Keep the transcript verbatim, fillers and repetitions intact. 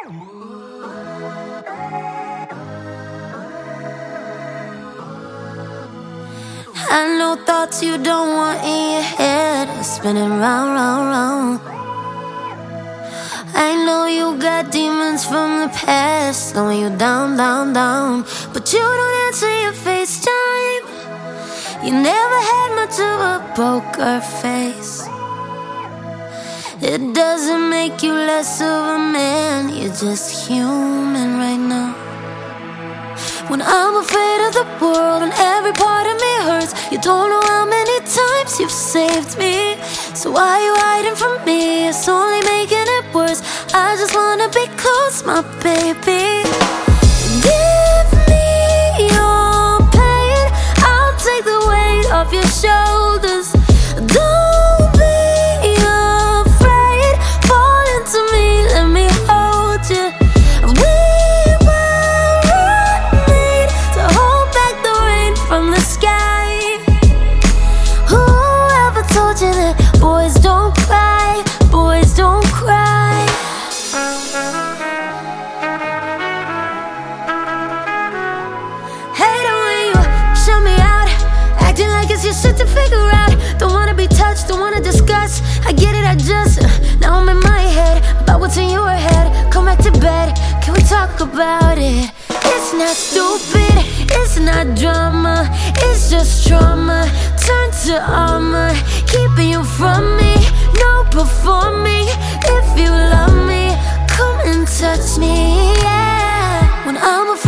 I know thoughts you don't want in your head are spinning round, round, round. I know you got demons from the past slowing you down, down, down. But you don't answer your FaceTime. You never had much of a poker face. It doesn't make you less of a man, you're just human right now. When I'm afraid of the world and every part of me hurts, you don't know how many times you've saved me. So why are you hiding from me? It's only making it worse. I just wanna be close, my baby. Give me your pain, I'll take the weight off your shoulders. Don't be afraid, fall into me, let me hold you. We from the sky. Whoever told you that boys don't cry, boys don't cry. Hate it when you shut me out, acting like it's your shit to figure out. Don't wanna be touched, don't wanna discuss. I get it, I just, uh, now I'm in my head about what's in your head. Come back to bed, can we talk about it? It's not stupid, it's not drama, it's just trauma turned to armor, keeping you from me, no performing. If you love me, come and touch me, yeah. When I'm afraid